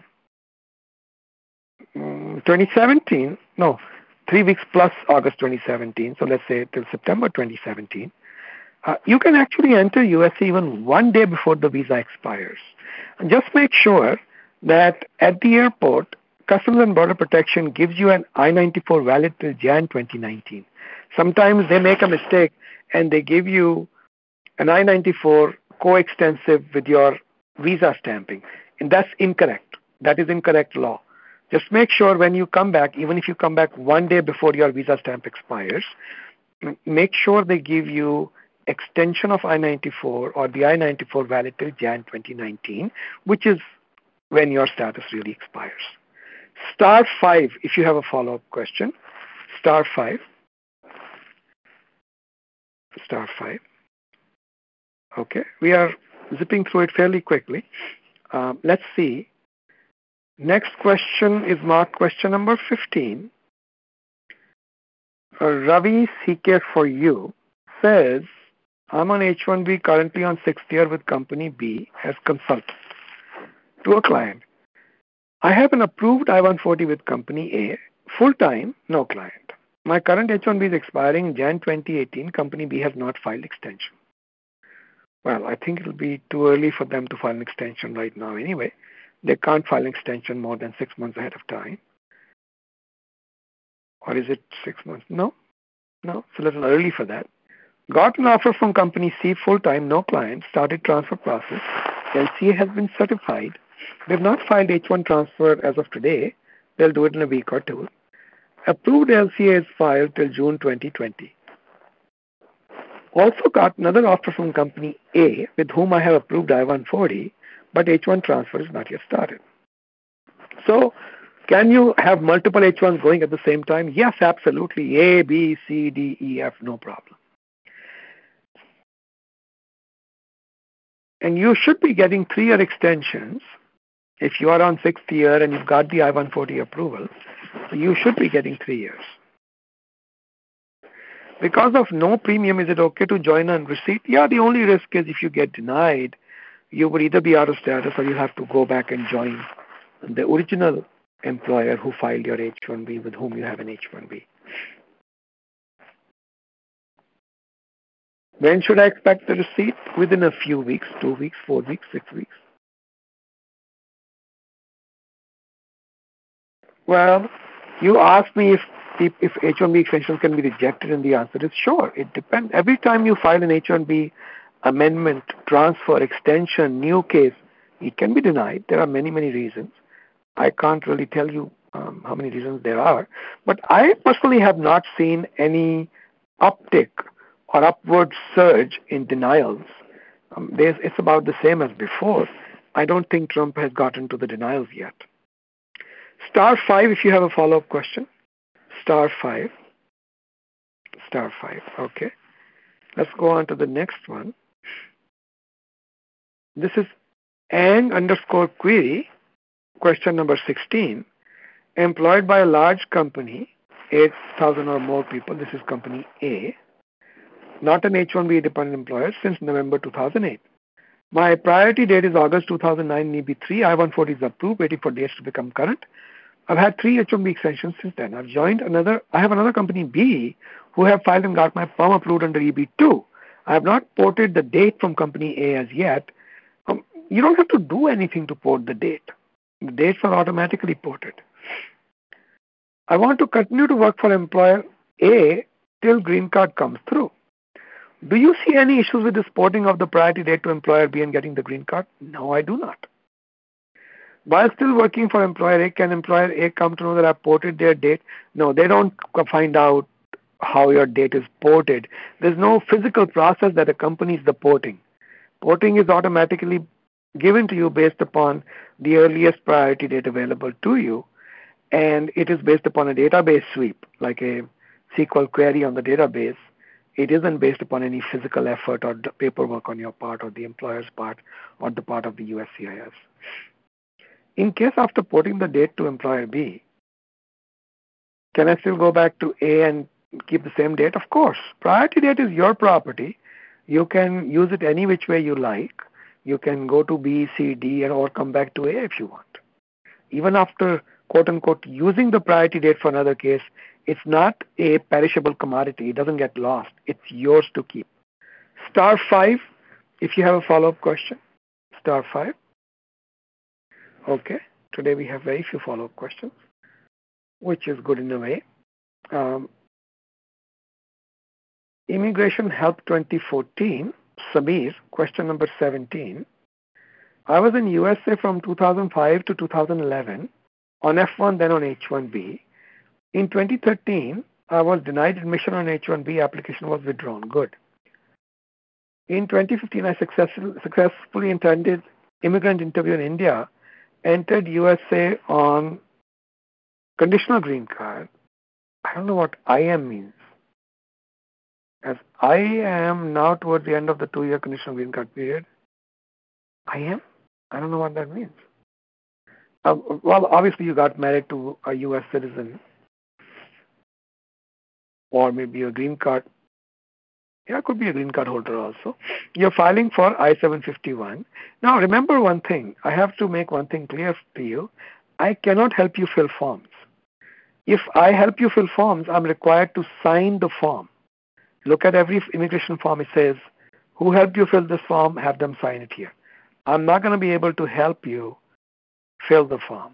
2017. No, 3 weeks plus August 2017. So let's say till September 2017. You can actually enter USA even 1 day before the visa expires. And just make sure that at the airport, Customs and Border Protection gives you an I-94 valid till Jan 2019. Sometimes they make a mistake and they give you an I-94 coextensive with your visa stamping. And that's incorrect. That is incorrect law. Just make sure when you come back, even if you come back 1 day before your visa stamp expires, make sure they give you extension of I-94 or the I-94 valid till Jan 2019, which is when your status really expires. Star 5 if you have a follow-up question. Star 5. Star 5. Okay, we are zipping through it fairly quickly. Let's see. Next question is marked question number 15. Ravi CK for you says, I'm on H-1B currently on 6th year with company B as consultant to a client. I have an approved I-140 with company A, full-time, no client. My current H-1B is expiring Jan 2018. Company B has not filed extension. Well, I think it will be too early for them to file an extension right now anyway. They can't file an extension more than 6 months ahead of time. Or is it 6 months? No, it's a little early for that. Got an offer from company C, full-time, no client, started transfer process. LCA has been certified. They've not filed H1 transfer as of today. They'll do it in a week or two. Approved LCA is filed till June 2020. Also got another offer from company A, with whom I have approved I-140, but H1 transfer is not yet started. So, can you have multiple H1s going at the same time? Yes, absolutely. A, B, C, D, E, F, no problem. And you should be getting 3-year extensions. If you are on 6th year and you've got the I-140 approval, you should be getting 3 years. Because of no premium, is it okay to join on receipt? Yeah, the only risk is if you get denied, you would either be out of status or you have to go back and join the original employer who filed your H-1B with whom you have an H-1B. When should I expect the receipt? Within a few weeks, 2 weeks, 4 weeks, 6 weeks. Well, you asked me if H-1B extensions can be rejected, and the answer is sure. It depends. Every time you file an H-1B amendment, transfer, extension, new case, it can be denied. There are many, many reasons. I can't really tell you how many reasons there are. But I personally have not seen any uptick or upward surge in denials. It's about the same as before. I don't think Trump has gotten to the denials yet. Star 5 if you have a follow-up question. Star 5. Star 5. Okay. Let's go on to the next one. This is ang_query, question number 16. Employed by a large company, 8,000 or more people. This is company A. Not an H-1B dependent employer since November 2008. My priority date is August 2009 in EB3. I-140 is approved, waiting for dates to become current. I've had 3 H-1B extensions since then. I have another company B who have filed and got my perm approved under EB2. I have not ported the date from company A as yet. You don't have to do anything to port the date. The dates are automatically ported. I want to continue to work for employer A till green card comes through. Do you see any issues with this porting of the priority date to employer B and getting the green card? No, I do not. While still working for employer A, can employer A come to know that I've ported their date? No, they don't find out how your date is ported. There's no physical process that accompanies the porting. Porting is automatically given to you based upon the earliest priority date available to you, and it is based upon a database sweep, like a SQL query on the database. It isn't based upon any physical effort or paperwork on your part or the employer's part or the part of the USCIS. In case after porting the date to employer B, can I still go back to A and keep the same date? Of course. Priority date is your property. You can use it any which way you like. You can go to B, C, D, or come back to A if you want. Even after, quote unquote, using the priority date for another case, it's not a perishable commodity. It doesn't get lost. It's yours to keep. Star 5, if you have a follow-up question. Star 5. Okay. Today we have very few follow-up questions, which is good in a way. Immigration Help 2014, Samir, question number 17. I was in USA from 2005 to 2011 on F1, then on H1B. In 2013, I was denied admission on H1B, application was withdrawn. Good. In 2015, I successfully attended immigrant interview in India, entered USA on conditional green card. I don't know what IM means. As I am now towards the end of the 2-year conditional green card period. I don't know what that means. Well, obviously you got married to a U.S. citizen or maybe a green card. Yeah, it could be a green card holder also. You're filing for I-751. Now, remember one thing. I have to make one thing clear to you. I cannot help you fill forms. If I help you fill forms, I'm required to sign the form. Look at every immigration form. It says, who helped you fill this form? Have them sign it here. I'm not going to be able to help you fill the form.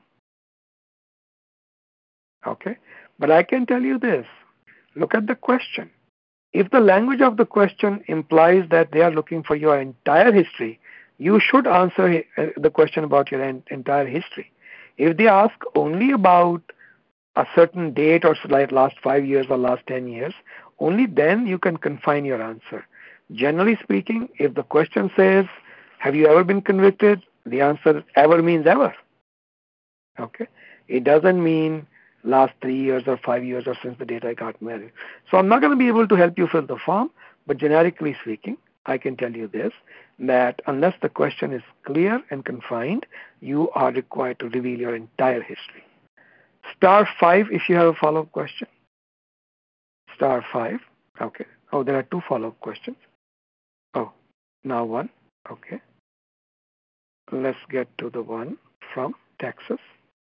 Okay? But I can tell you this. Look at the question. If the language of the question implies that they are looking for your entire history, you should answer the question about your entire history. If they ask only about a certain date or like last 5 years or last 10 years, only then you can confine your answer. Generally speaking, if the question says, have you ever been convicted? The answer ever means ever. Okay? It doesn't mean last 3 years or 5 years or since the date I got married. So I'm not going to be able to help you fill the form, but generically speaking, I can tell you this, that unless the question is clear and confined, you are required to reveal your entire history. Star 5 if you have a follow-up question. Star 5. Okay. Oh, there are 2 follow-up questions. Oh, now 1. Okay. Let's get to the one from Texas.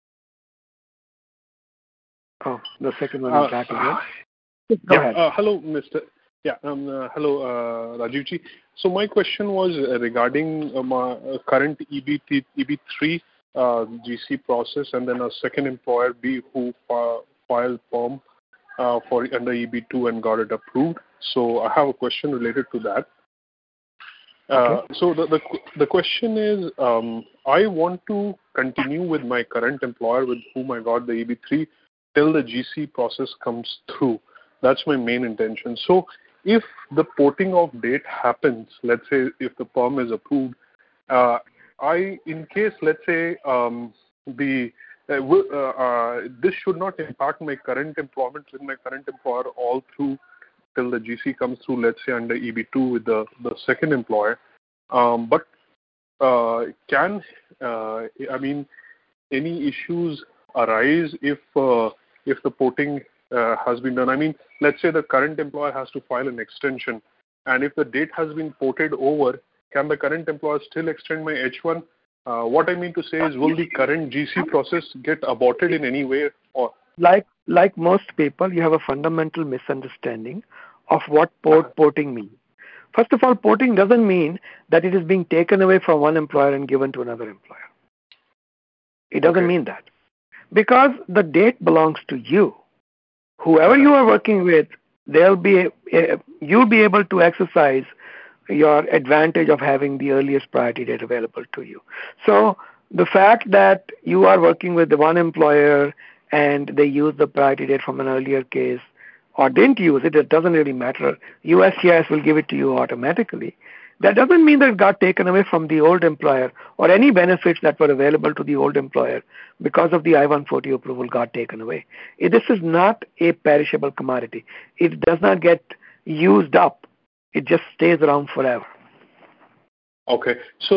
Oh, the second one is back again. Go ahead. Hello, Mr. Hello, Rajivji. So my question was regarding my current EB3 GC process, and then a second employer B who filed POM for under EB2 and got it approved. So I have a question related to that. Okay. So the question is, I want to continue with my current employer with whom I got the EB3 till the GC process comes through. That's my main intention. So if the porting of date happens, let's say if the POM is approved, in case, let's say, this should not impact my current employment with my current employer all through till the GC comes through, let's say under EB2 with the second employer. But any issues arise if the porting has been done? I mean, let's say the current employer has to file an extension, and if the date has been ported over, can the current employer still extend my H1? What I mean to say is, will the current GC process get aborted in any way? Or like most people, you have a fundamental misunderstanding of what porting means. First of all, porting doesn't mean that it is being taken away from one employer and given to another employer. It doesn't mean that. Because the date belongs to you. Whoever you are working with, you'll be able to exercise your advantage of having the earliest priority date available to you. So the fact that you are working with the one employer and they use the priority date from an earlier case or didn't use it, it doesn't really matter. USCIS will give it to you automatically. That doesn't mean that it got taken away from the old employer or any benefits that were available to the old employer because of the I-140 approval got taken away. This is not a perishable commodity. It does not get used up. It just stays around forever. Okay. So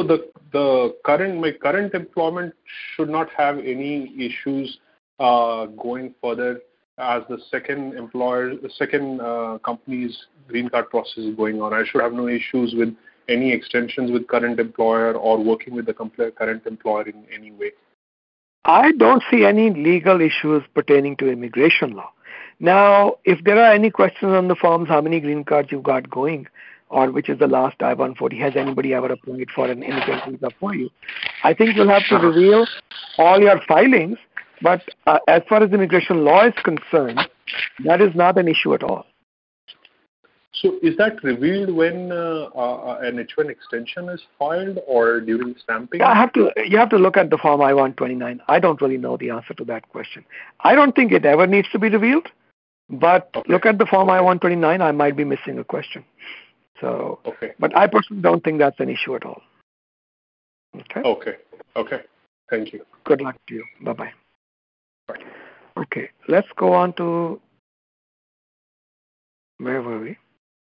my current employment should not have any issues going further as the second company's green card process is going on. I should have no issues with any extensions with current employer or working with the current employer in any way. I don't see any legal issues pertaining to immigration law. Now, if there are any questions on the forms, how many green cards you've got going, or which is the last I-140, has anybody ever applied for an immigrant visa for you? I think you'll have to reveal all your filings, but as far as immigration law is concerned, that is not an issue at all. So is that revealed when an H1 extension is filed or during stamping? Yeah, you have to look at the form I-129. I don't really know the answer to that question. I don't think it ever needs to be revealed, but look at the form I-129. I might be missing a question. So, but I personally don't think that's an issue at all. Okay. Thank you. Good luck to you. Bye-bye. Bye. Okay, let's go on to, where were we?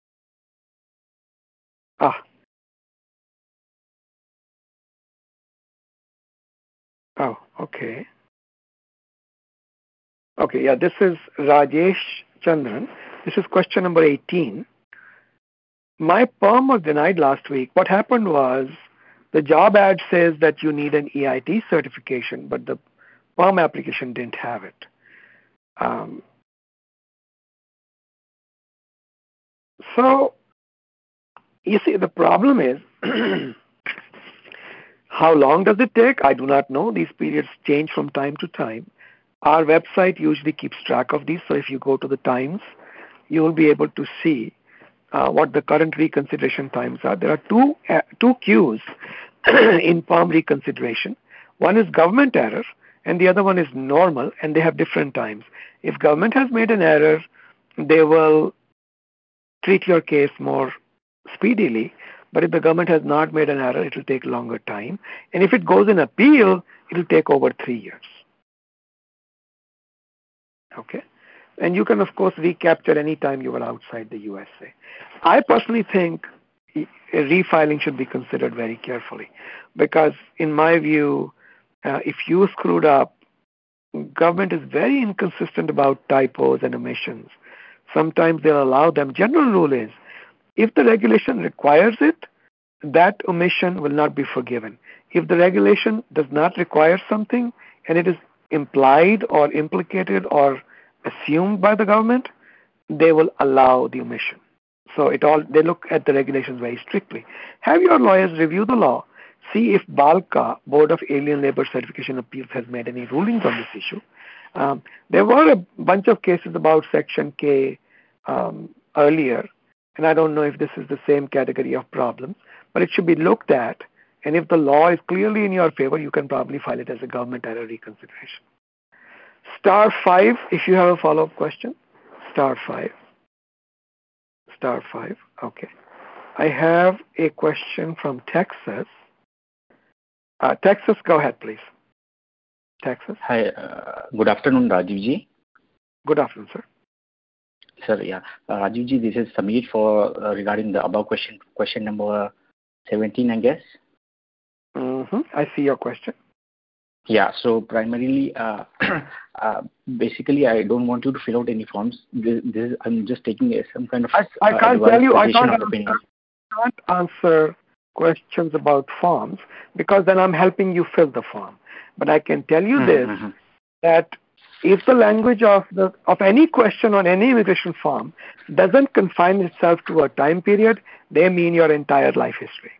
Okay. Okay, yeah, this is Rajesh Chandran. This is question number 18. My perm was denied last week. What happened was the job ad says that you need an EIT certification, but the perm application didn't have it. So, you see, the problem is, how long does it take? I do not know. These periods change from time to time. Our website usually keeps track of these. So if you go to the times, you will be able to see what the current reconsideration times are. There are two queues in PALM reconsideration. One is government error, and the other one is normal, and they have different times. If government has made an error, they will treat your case more speedily. But if the government has not made an error, it will take longer time. And if it goes in appeal, it will take over 3 years. Okay? And you can, of course, recapture any time you were outside the USA. I personally think refiling should be considered very carefully because, in my view, if you screwed up, government is very inconsistent about typos and omissions. Sometimes they'll allow them. General rule is, if the regulation requires it, that omission will not be forgiven. If the regulation does not require something and it is implied or implicated or assumed by the government, they will allow the omission. So they look at the regulations very strictly. Have your lawyers review the law, see if BALCA, Board of Alien Labor Certification Appeals, has made any rulings on this issue. There were a bunch of cases about Section K earlier, and I don't know if this is the same category of problem, but it should be looked at, and if the law is clearly in your favor, you can probably file it as a government error reconsideration. *5 if you have a follow-up question. *5. Okay. I have a question from Texas. Texas, go ahead, please. Texas. Hi. Good afternoon, Rajiv ji. Good afternoon, sir. sir. Yeah. Rajivji, this is Samir for regarding the above question number 17, I guess. I see your question. Yeah. So primarily, basically, I don't want you to fill out any forms. I'm just taking some kind of I can't tell you. I can't answer questions about forms because then I'm helping you fill the form. But I can tell you this, that if the language of any question on any immigration form doesn't confine itself to a time period, they mean your entire life history.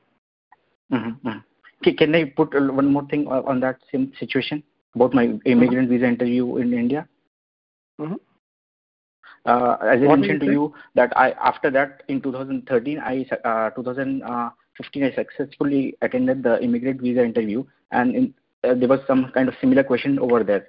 Can I put one more thing on that same situation about my immigrant visa interview in India? As I mentioned to you that after that in 2013, 2015, I successfully attended the immigrant visa interview, and there was some kind of similar question over there.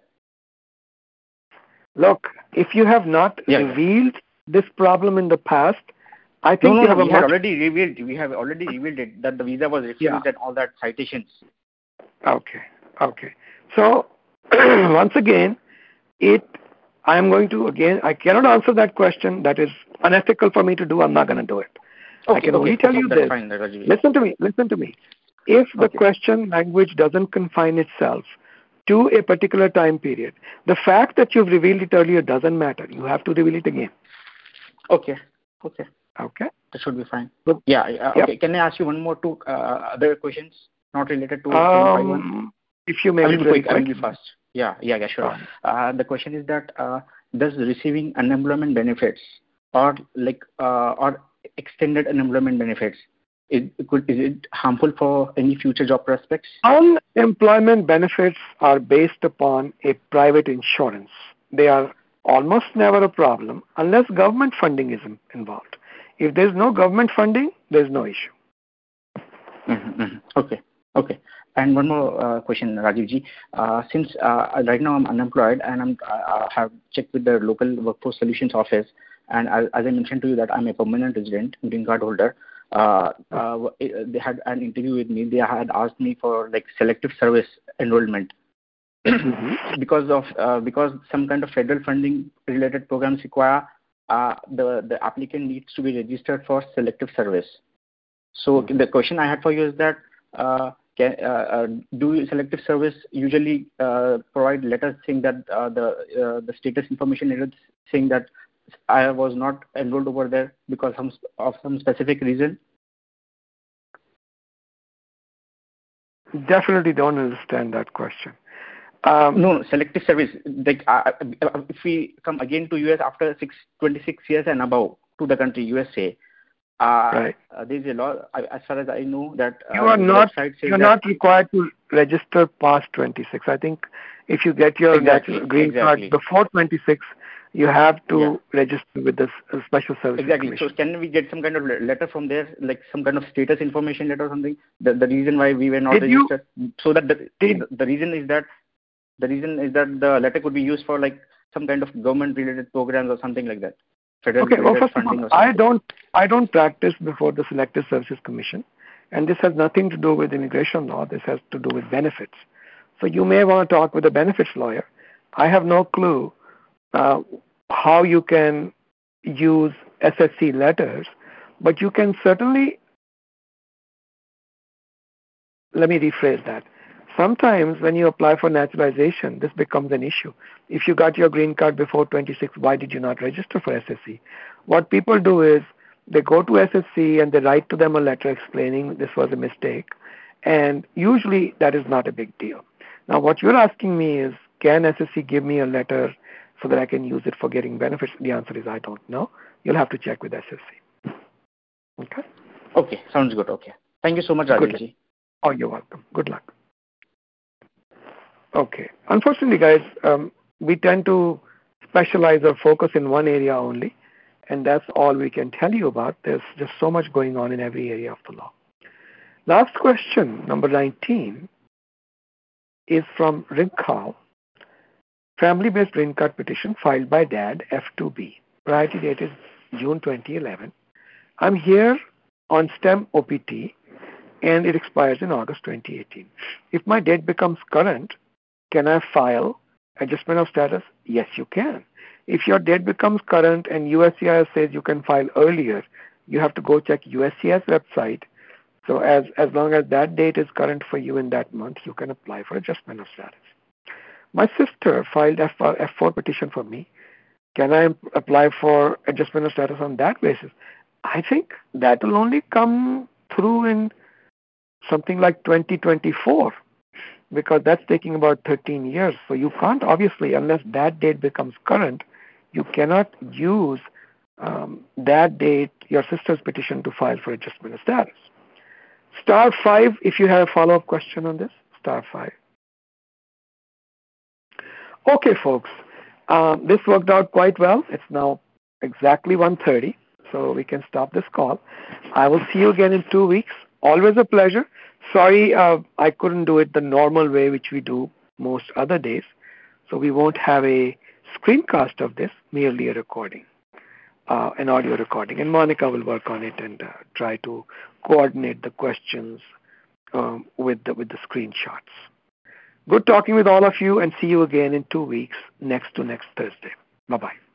Look, if you have not revealed this problem in the past, I think we have already revealed it, that the visa was refused and all that citations. Okay. So once again, I cannot answer that question. That is unethical for me to do. I'm not going to do it. I can only tell you this. Fine, listen to me. If the question language doesn't confine itself to a particular time period, the fact that you've revealed it earlier doesn't matter. You have to reveal it again. Okay. That should be fine. Okay. Can I ask you one more two other questions not related to 751? If you may be quick. I will be fast. Yeah, sure. The question is that does receiving unemployment benefits or extended unemployment benefits is it harmful for any future job prospects? Unemployment benefits are based upon a private insurance. They are almost never a problem unless government funding is involved. If there's no government funding, there's no issue. Okay. And one more question, Rajivji. Since right now I'm unemployed and I have checked with the local workforce solutions office, and as I mentioned to you that I'm a permanent resident, green card holder. They had an interview with me. They had asked me for selective service enrollment because some kind of federal funding related programs require the applicant needs to be registered for selective service. So the question I had for you is that do selective service usually provide letters saying that the status information letters saying that I was not enrolled over there because of some specific reason? Definitely don't understand that question. No, selective service. If we come again to US after 26 years and above to the country USA, right. There is a law. As far as I know that you're not required to register past 26. I think if you get your green card before 26, you have to register with the Special Services Commission. So can we get some kind of letter from there, like some kind of status information letter or something? The reason why we were not registered, so that the reason is that the letter could be used for some kind of government related programs or something like that. Federal first of all, I don't practice before the Selective Services Commission, and this has nothing to do with immigration law. This has to do with benefits. So you may want to talk with a benefits lawyer. I have no clue how you can use SSC letters, but you can certainly, let me rephrase that. Sometimes when you apply for naturalization, this becomes an issue. If you got your green card before 26, why did you not register for SSC? What people do is they go to SSC and they write to them a letter explaining this was a mistake. And usually that is not a big deal. Now what you're asking me is, can SSC give me a letter so that I can use it for getting benefits? The answer is I don't know. You'll have to check with SSC. Okay? Okay, sounds good. Okay. Thank you so much, Rajivji. Oh, you're welcome. Good luck. Okay. Unfortunately, guys, we tend to specialize or focus in one area only, and that's all we can tell you about. There's just so much going on in every area of the law. Last question, number 19, is from Rinkal. Family-based green card petition filed by Dad, F2B. Priority date is June 2011. I'm here on STEM OPT, and it expires in August 2018. If my date becomes current, can I file adjustment of status? Yes, you can. If your date becomes current and USCIS says you can file earlier, you have to go check USCIS website. So as long as that date is current for you in that month, you can apply for adjustment of status. My sister filed F4 petition for me. Can I apply for adjustment of status on that basis? I think that will only come through in something like 2024, because that's taking about 13 years. So you can't, obviously, unless that date becomes current, you cannot use that date, your sister's petition, to file for adjustment of status. *5 if you have a follow-up question on this. *5. Okay, folks. This worked out quite well. It's now exactly 1:30, so we can stop this call. I will see you again in 2 weeks. Always a pleasure. Sorry I couldn't do it the normal way, which we do most other days. So we won't have a screencast of this, merely a recording, an audio recording. And Monica will work on it and try to coordinate the questions with the screenshots. Good talking with all of you, and see you again in 2 weeks, next Thursday. Bye-bye.